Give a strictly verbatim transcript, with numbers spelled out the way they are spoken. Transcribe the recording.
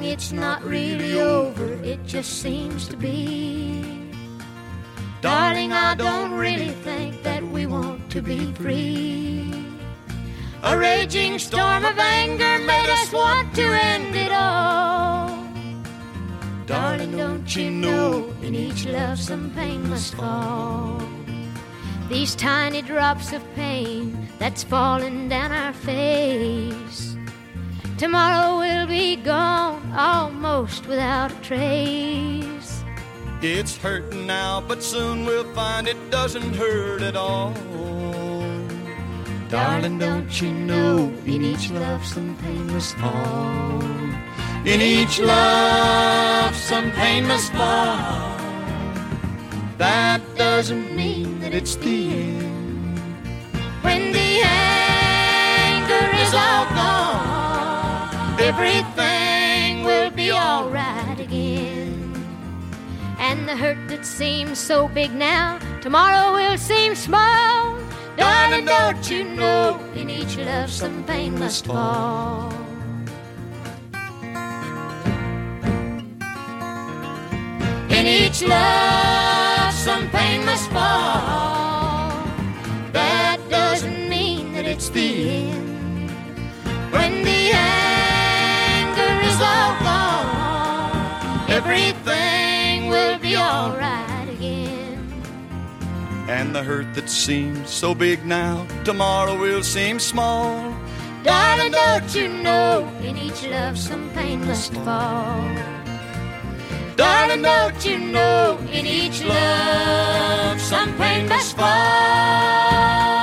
it's not really over, it just seems to be. Darling, I don't really think that we want to be free. A raging storm of anger made us want to end it all. Darling, don't you know, in each love some pain must fall. These tiny drops of pain that's falling down our face, tomorrow we'll be gone almost without a trace. It's hurting now, but soon we'll find it doesn't hurt at all. Darling, don't you know, in each love some pain must fall. In each love some pain must fall. That doesn't mean that it's the end. When the anger is all gone, everything will be alright again. And the hurt that seems so big now, tomorrow will seem small. Darling, don't you know, in each love some pain must fall. In each love some pain must fall. That doesn't mean that it's the end. When the anger is all gone, everything will be alright again. And the hurt that seems so big now, tomorrow will seem small. Darling, don't you know, in each love some pain must fall. Darling, don't you know, in each love some pain must fall.